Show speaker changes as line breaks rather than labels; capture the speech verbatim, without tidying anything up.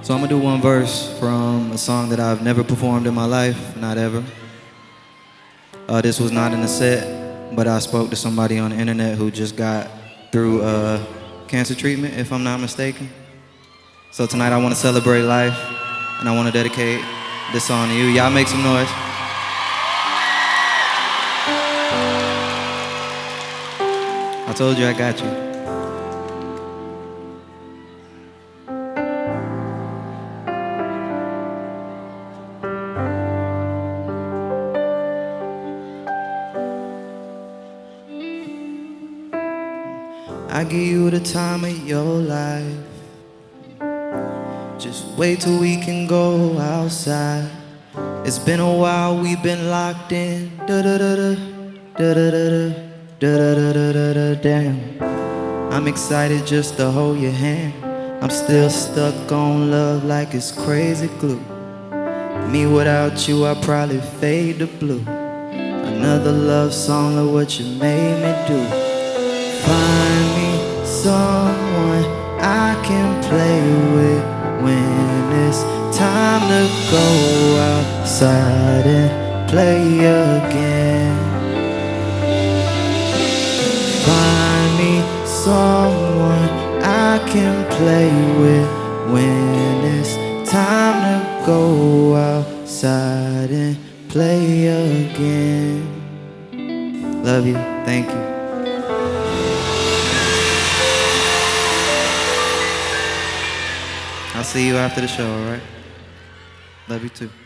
So I'm gonna do one verse from a song that I've never performed in my life, not ever. Uh, this was not in a set, but I spoke to somebody on the internet who just got through uh, cancer treatment, if I'm not mistaken. So tonight I want to celebrate life, and I want to dedicate this song to you. Y'all make some noise. I told you I got you. I give you the time of your life. Just wait till we can go outside. It's been a while, we've been locked in. Da-da-da-da, da-da-da-da, da-da-da-da-da, damn. I'm excited just to hold your hand. I'm still stuck on love like it's crazy glue. Me without you, I probably fade to blue. Another love song of what you made me do. Find me someone I can play with when it's time to go outside and play again. Find me someone I can play with when it's time to go outside and play again. Love you, thank you. I'll see you after the show, alright? Love you too.